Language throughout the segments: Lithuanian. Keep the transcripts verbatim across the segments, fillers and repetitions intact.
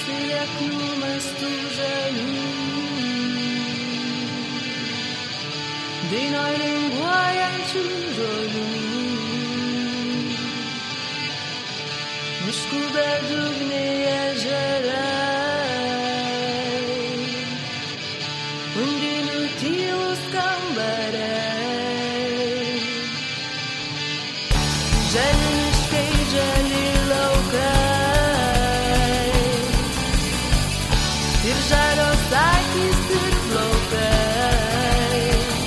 lieknumas tų žalių. Dainoj linguojančių žolių. Miškų bedugniai ežerai, undinių tylūs kambariai. Žali miškai, žali laukai ir žalios akys ir plaukai.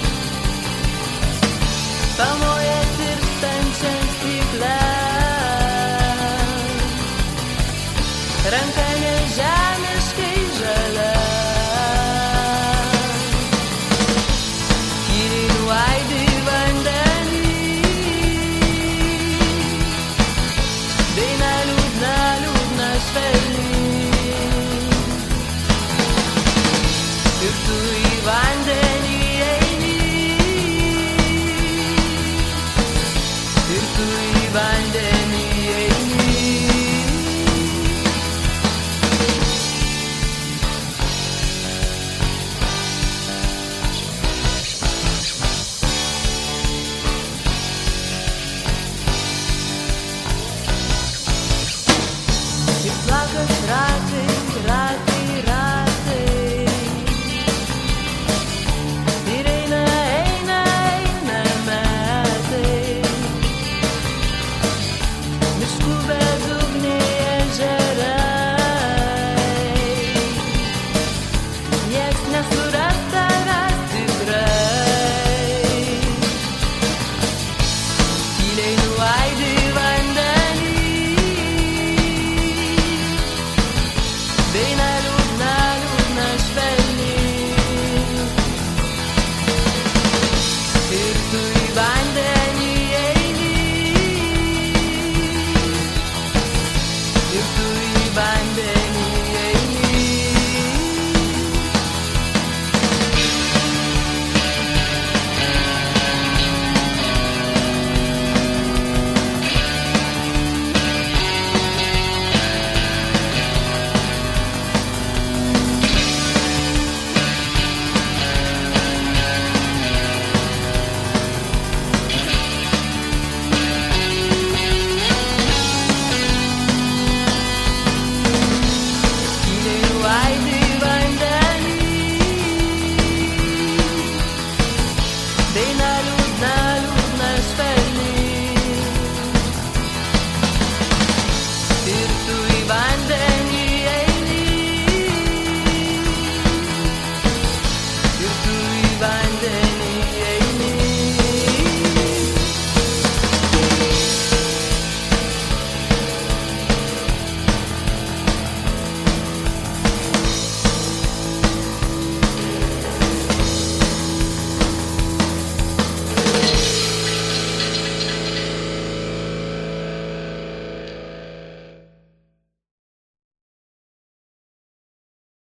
Pamoja tirpstančiam stiklę, ranka nežemiškai žalia. Tyliai nuaidi vandenį, daina liūdna, liūdna švelni. Ir tu į vandenį eini, ir tu į vandenį eini. Ir plakas